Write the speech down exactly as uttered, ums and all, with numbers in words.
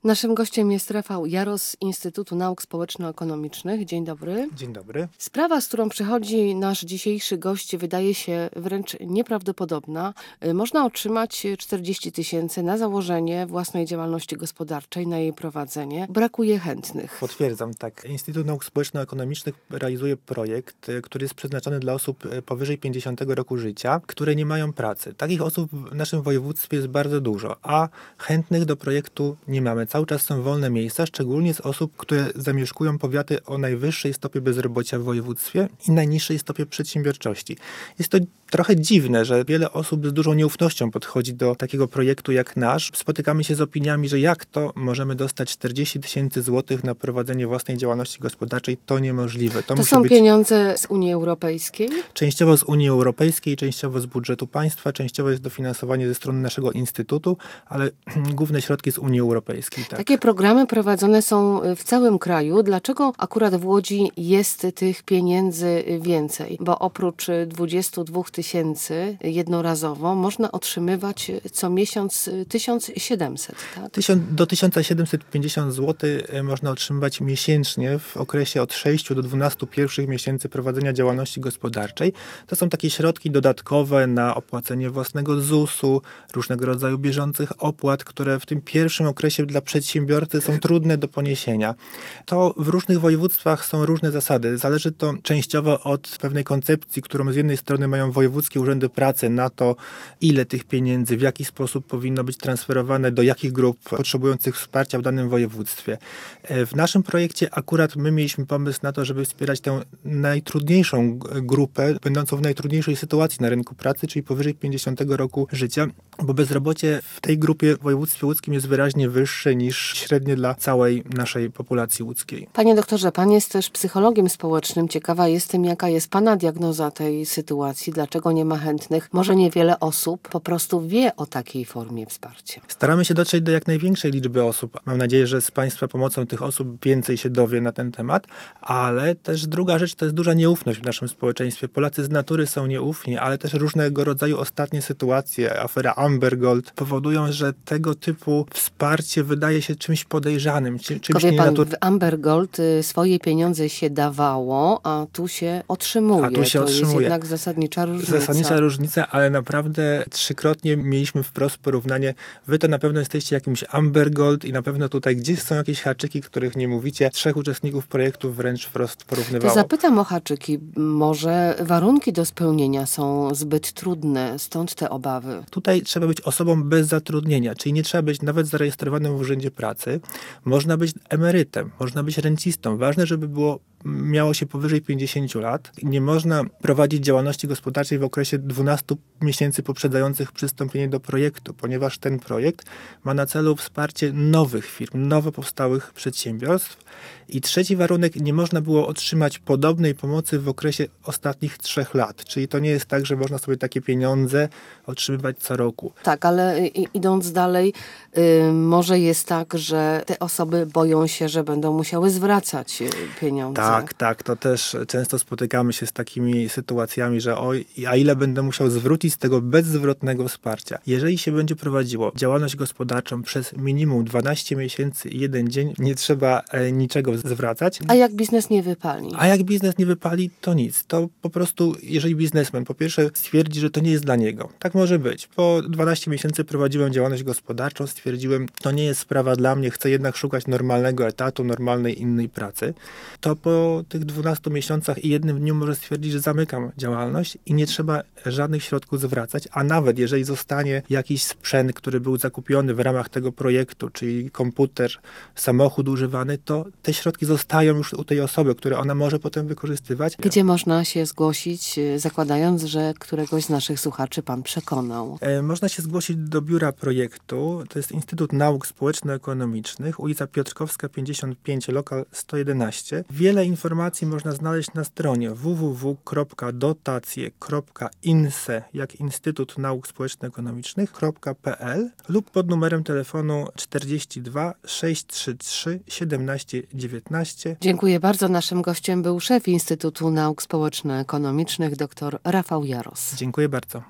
Naszym gościem jest Rafał Jaros z Instytutu Nauk Społeczno-Ekonomicznych. Dzień dobry. Dzień dobry. Sprawa, z którą przychodzi nasz dzisiejszy gość, wydaje się wręcz nieprawdopodobna. Można otrzymać czterdzieści tysięcy na założenie własnej działalności gospodarczej, na jej prowadzenie. Brakuje chętnych. Potwierdzam, tak. Instytut Nauk Społeczno-Ekonomicznych realizuje projekt, który jest przeznaczony dla osób powyżej pięćdziesiątego roku życia, które nie mają pracy. Takich osób w naszym województwie jest bardzo dużo, a chętnych do projektu nie mamy. Cały czas są wolne miejsca, szczególnie z osób, które zamieszkują powiaty o najwyższej stopie bezrobocia w województwie i najniższej stopie przedsiębiorczości. Jest to trochę dziwne, że wiele osób z dużą nieufnością podchodzi do takiego projektu jak nasz. Spotykamy się z opiniami, że jak to możemy dostać czterdzieści tysięcy złotych na prowadzenie własnej działalności gospodarczej, to niemożliwe. To, to są być pieniądze z Unii Europejskiej? Częściowo z Unii Europejskiej, częściowo z budżetu państwa, częściowo jest dofinansowanie ze strony naszego instytutu, ale główne środki z Unii Europejskiej. Tak. Takie programy prowadzone są w całym kraju. Dlaczego akurat w Łodzi jest tych pieniędzy więcej? Bo oprócz dwudziestu dwóch tysięcy jednorazowo można otrzymywać co miesiąc tysiąc siedemset, tak? Do tysiąc siedemset pięćdziesiąt złotych można otrzymywać miesięcznie w okresie od sześciu do dwunastu pierwszych miesięcy prowadzenia działalności gospodarczej. To są takie środki dodatkowe na opłacenie własnego zusu, różnego rodzaju bieżących opłat, które w tym pierwszym okresie dla przedsiębiorcy są trudne do poniesienia. To w różnych województwach są różne zasady. Zależy to częściowo od pewnej koncepcji, którą z jednej strony mają wojewódzkie urzędy pracy na to, ile tych pieniędzy, w jaki sposób powinno być transferowane do jakich grup potrzebujących wsparcia w danym województwie. W naszym projekcie akurat my mieliśmy pomysł na to, żeby wspierać tę najtrudniejszą grupę, będącą w najtrudniejszej sytuacji na rynku pracy, czyli powyżej pięćdziesiątego roku życia, bo bezrobocie w tej grupie w województwie łódzkim jest wyraźnie wyższe niż średnie dla całej naszej populacji łódzkiej. Panie doktorze, pan jest też psychologiem społecznym. Ciekawa jestem, jaka jest pana diagnoza tej sytuacji, dlaczego nie ma chętnych. Może niewiele osób po prostu wie o takiej formie wsparcia. Staramy się dotrzeć do jak największej liczby osób. Mam nadzieję, że z państwa pomocą tych osób więcej się dowie na ten temat, ale też druga rzecz to jest duża nieufność w naszym społeczeństwie. Polacy z natury są nieufni, ale też różnego rodzaju ostatnie sytuacje, afera Amber Gold powodują, że tego typu wsparcie wydaje się czymś podejrzanym, czymś nienaturalnym. W Amber Gold swoje pieniądze się dawało, a tu się otrzymuje. A tu się to otrzymuje. jest jednak zasadnicza różnica. Zasadnicza różnica, ale naprawdę trzykrotnie mieliśmy wprost porównanie. Wy to na pewno jesteście jakimś Amber Gold i na pewno tutaj gdzieś są jakieś haczyki, których nie mówicie. Trzech uczestników projektu wręcz wprost porównywało. To zapytam o haczyki. Może warunki do spełnienia są zbyt trudne, stąd te obawy? Tutaj trzeba być osobą bez zatrudnienia, czyli nie trzeba być nawet zarejestrowanym w Urzędzie Pracy. Można być emerytem, można być rencistą. Ważne, żeby było miało się powyżej pięćdziesięciu lat. Nie można prowadzić działalności gospodarczej w okresie dwunastu miesięcy poprzedzających przystąpienie do projektu, ponieważ ten projekt ma na celu wsparcie nowych firm, nowo powstałych przedsiębiorstw. I trzeci warunek, nie można było otrzymać podobnej pomocy w okresie ostatnich trzech lat. Czyli to nie jest tak, że można sobie takie pieniądze otrzymywać co roku. Tak, ale idąc dalej, yy, może jest tak, że te osoby boją się, że będą musiały zwracać pieniądze. Tak, tak. To też często spotykamy się z takimi sytuacjami, że oj, a ile będę musiał zwrócić z tego bezzwrotnego wsparcia. Jeżeli się będzie prowadziło działalność gospodarczą przez minimum dwanaście miesięcy i jeden dzień, nie trzeba e, niczego zwracać. A jak biznes nie wypali? A jak biznes nie wypali, to nic. To po prostu, jeżeli biznesmen po pierwsze stwierdzi, że to nie jest dla niego. Tak może być. Po dwanaście miesięcy prowadziłem działalność gospodarczą, stwierdziłem, to nie jest sprawa dla mnie, chcę jednak szukać normalnego etatu, normalnej innej pracy. To po tych dwunastu miesiącach i jednym dniu może stwierdzić, że zamykam działalność i nie trzeba żadnych środków zwracać, a nawet jeżeli zostanie jakiś sprzęt, który był zakupiony w ramach tego projektu, czyli komputer, samochód używany, to te środki zostają już u tej osoby, które ona może potem wykorzystywać. Gdzie można się zgłosić, zakładając, że któregoś z naszych słuchaczy pan przekonał? E, można się zgłosić do biura projektu. To jest Instytut Nauk Społeczno-Ekonomicznych, ulica Piotrkowska pięćdziesiąt pięć, lokal sto jedenaście. Wiele informacji można znaleźć na stronie w w w kropka dotacje kropka inse, jak Instytut Nauk Społeczno-Ekonomicznych, .pl lub pod numerem telefonu czterdzieści dwa sześćset trzydzieści trzy siedemnaście dziewiętnaście. Dziękuję bardzo. Naszym gościem był szef Instytutu Nauk Społeczno-Ekonomicznych dr Rafał Jaros. Dziękuję bardzo.